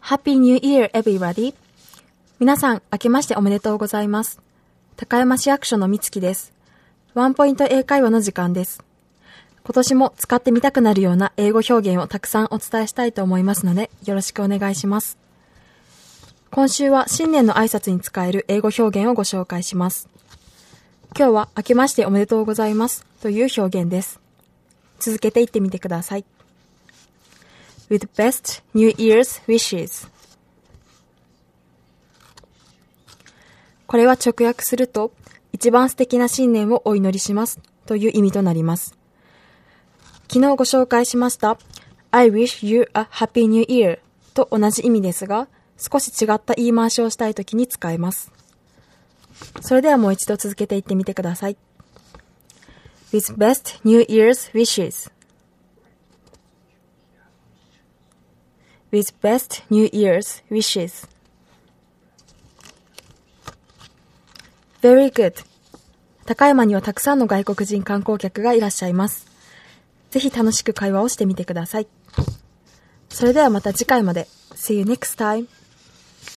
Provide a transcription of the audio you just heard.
Happy New Year, everybody! 皆さん、明けましておめでとうございます。高山市役所のみつきです。ワンポイント英会話の時間です。今年も使ってみたくなるような英語表現をたくさんお伝えしたいと思いますので、よろしくお願いします。今週は新年の挨拶に使える英語表現をご紹介します。今日は明けましておめでとうございますという表現です。続けて言ってみてください。With best New Year's wishes。これは直訳すると、一番素敵な新年をお祈りしますという意味となります。昨日ご紹介しました I wish you a happy new year と同じ意味ですが、少し違った言い回しをしたいときに使えます。それではもう一度続けて言ってみてください。With best New Year's wishes. With best New Year's wishes. Very good. 高山にはたくさんの外国人観光客がいらっしゃいます。ぜひ楽しく会話をしてみてください。それではまた次回まで。See you next time.